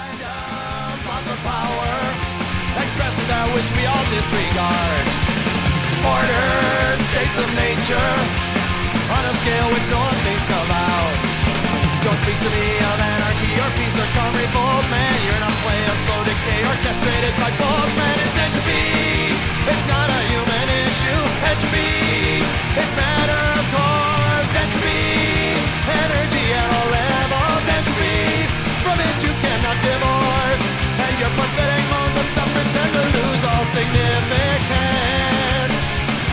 Random thoughts of power expresses that which we all disregard. Ordered states of nature on a scale which no one thinks about. Don't speak to me of anarchy or peace or calm revolt, man. You're in a play of slow decay orchestrated by folks, man. It's entropy, it's not a human issue. Entropy, it's matter of course. Entropy, energy at all levels. Entropy, from it you cannot divorce. And your pathetic moans of suffrage tend to lose all significance.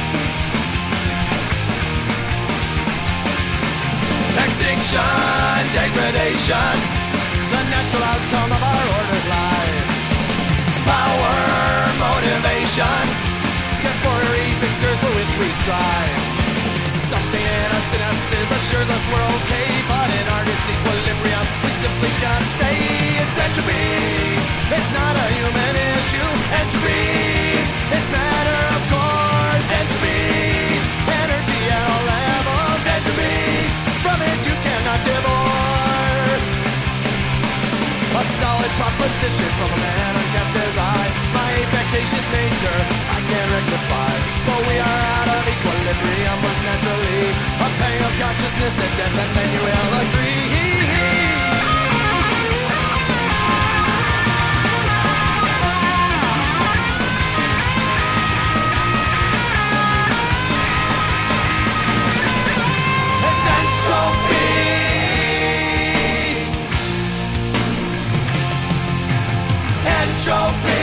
Extinction, degradation, the natural outcome of our ordered lives. Power, motivation, temporary fixtures for which we strive. Something in our synapses assures us we're okay, but in our disequilibrium we simply can't stay. It's entropy, it's not a human issue. Entropy, it's matter of course. Entropy, energy at all levels. Entropy, from it you cannot divorce. A stolid proposition from a man who kept his eye. My vexatious nature I can't rectify, but we are out of equilibrium, but naturally a pang of consciousness and death, and then you will agree. Entropy.